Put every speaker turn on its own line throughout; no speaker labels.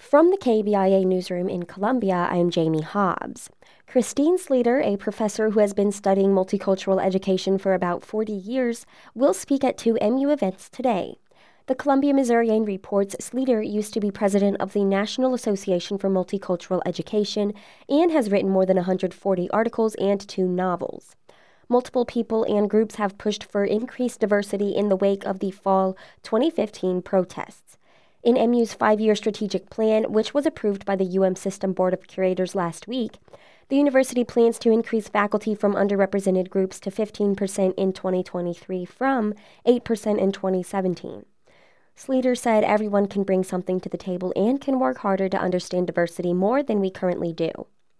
From the KBIA newsroom in Columbia, I am Jamie Hobbs. Christine Sleeter, a professor who has been studying multicultural education for about 40 years, will speak at two MU events today. The Columbia Missourian reports Sleeter used to be president of the National Association for Multicultural Education and has written more than 140 articles and 2 novels. Multiple people and groups have pushed for increased diversity in the wake of the fall 2015 protests. In MU's 5-year strategic plan, which was approved by the UM System Board of Curators last week, the university plans to increase faculty from underrepresented groups to 15% in 2023 from 8% in 2017. Sleeter said everyone can bring something to the table and can work harder to understand diversity more than we currently do.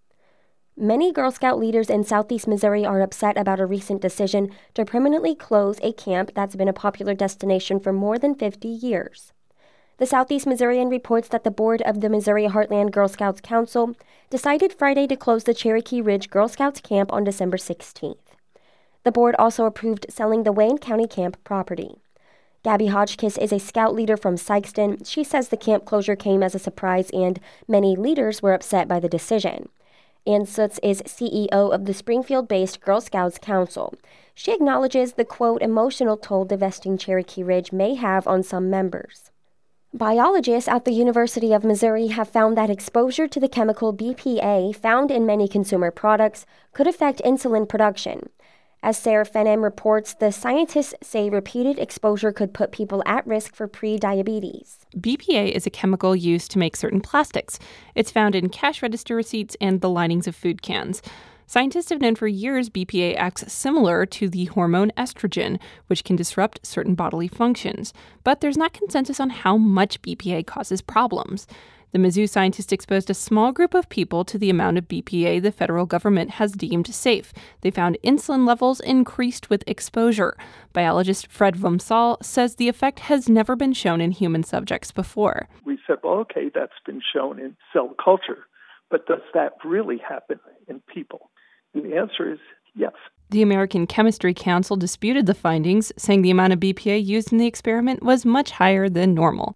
Many Girl Scout leaders in Southeast Missouri are upset about a recent decision to permanently close a camp that's been a popular destination for more than 50 years. The Southeast Missourian reports that the board of the Missouri Heartland Girl Scouts Council decided Friday to close the Cherokee Ridge Girl Scouts camp on December 16th. The board also approved selling the Wayne County camp property. Gabby Hodgkiss is a scout leader from Sikeston. She says the camp closure came as a surprise and many leaders were upset by the decision. Ann Sutz is CEO of the Springfield-based Girl Scouts Council. She acknowledges the, quote, emotional toll divesting Cherokee Ridge may have on some members. Biologists at the University of Missouri have found that exposure to the chemical BPA found in many consumer products could affect insulin production. As Sarah Fenham reports, the scientists say repeated exposure could put people at risk for pre-diabetes.
BPA is a chemical used to make certain plastics. It's found in cash register receipts and the linings of food cans. Scientists have known for years BPA acts similar to the hormone estrogen, which can disrupt certain bodily functions. But there's not consensus on how much BPA causes problems. The Mizzou scientists exposed a small group of people to the amount of BPA the federal government has deemed safe. They found insulin levels increased with exposure. Biologist Fred Vomsal says the effect has never been shown in human subjects before.
We said, well, okay, that's been shown in cell culture, but does that really happen in people? And the answer is yes.
The American Chemistry Council disputed the findings, saying the amount of BPA used in the experiment was much higher than normal.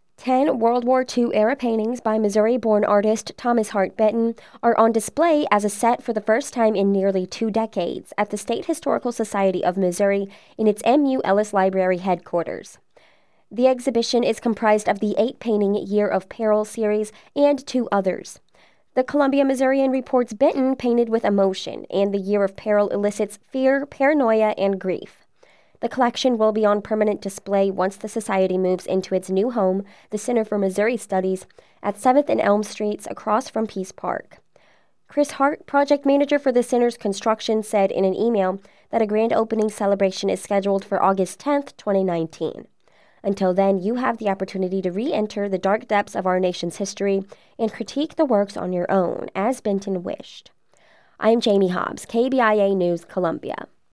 10 World War II-era paintings by Missouri-born artist Thomas Hart Benton are on display as a set for the first time in nearly 2 decades at the State Historical Society of Missouri in its MU Ellis Library headquarters. The exhibition is comprised of the 8-painting Year of Peril series and 2 others. The Columbia Missourian reports Benton painted with emotion, and the Year of Peril elicits fear, paranoia, and grief. The collection will be on permanent display once the Society moves into its new home, the Center for Missouri Studies, at 7th and Elm Streets across from Peace Park. Chris Hart, project manager for the center's construction, said in an email that a grand opening celebration is scheduled for August 10th, 2019. Until then, you have the opportunity to re-enter the dark depths of our nation's history and critique the works on your own, as Benton wished. I am Jamie Hobbs, KBIA News, Columbia.